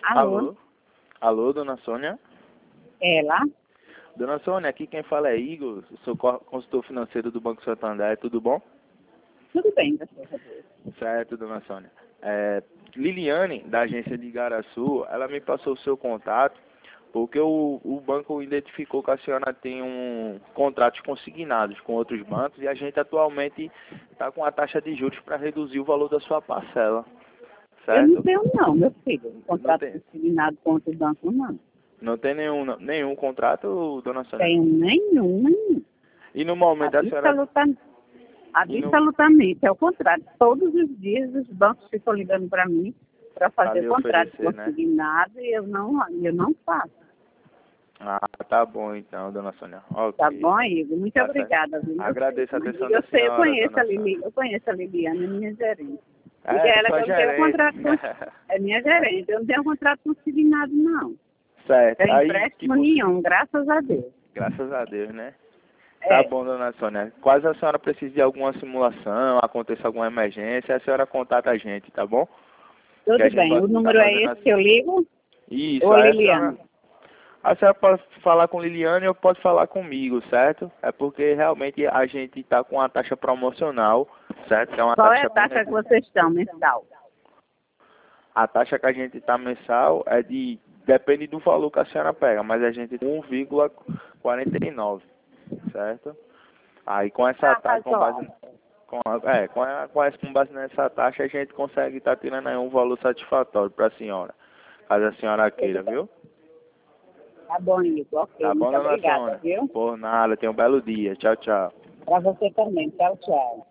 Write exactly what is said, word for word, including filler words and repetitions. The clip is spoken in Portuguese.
Alô? Alô? Alô, dona Sônia? Ela? Dona Sônia, aqui quem fala é Igor, sou co- consultor financeiro do Banco Santander, tudo bom? Tudo bem, graças a Deus. Certo, dona Sônia. É, Liliane, da agência de Igaraçu, ela me passou o seu contato, porque o, o banco identificou que a senhora tem um contratos consignados com outros bancos e a gente atualmente está com a taxa de juros para reduzir o valor da sua parcela, Eu não certo? tenho não, meu filho. Contrato tem. consignado com outro banco, não. Não tem nenhum, nenhum contrato, dona Sônia? Tenho nenhum, nenhum. E no momento a senhora... Absolutamente, E no... absolutamente, é o contrário. Todos os dias os bancos ficam ligando para mim para fazer lhe contrato oferecer, né? consignado e eu não, eu não faço. Ah, tá bom então, dona Sônia. Ok. Tá bom, Igor? Muito Tá obrigada. Viu, meu Agradeço a filho? atenção Eu da sei, eu senhora, conheço dona a Lili, Sônia. eu conheço a Liliana, é minha gerente. Diga É, ela que sua eu não tenho gerente. contrato com... É minha gerente, eu não tenho contrato consignado, não. Certo. Tem Aí, empréstimo tipo, nenhum, graças a Deus. graças a Deus, né? Tá É, bom, dona Sônia. Quase a senhora precisa de alguma simulação, aconteça alguma emergência, a senhora contata a gente, tá bom? Que a tudo gente bem. vai O estar número é fazendo esse assim. que eu ligo? Isso, Ou aí a Liliana? senhora... A senhora pode falar com Liliane ou pode falar comigo, certo? É porque realmente a gente está com uma taxa promocional, certo? Que é uma Qual é taxa a taxa bem... que vocês estão mensal? A taxa que a gente está mensal é de... Depende do valor que a senhora pega, mas a gente tem um vírgula quarenta e nove, certo? Aí com essa Ah, taxa, com base... razoável. Com, a- é, com, a, com, essa, com base nessa taxa a gente consegue estar tirando aí um valor satisfatório para a senhora, caso a senhora queira, Tudo bem. viu? Tá bom, Igor. Ok, Tá bom, muito dona obrigada, Sônia? viu? Por nada, tenha um belo dia. Tchau, tchau. Para você também. Tchau, tchau.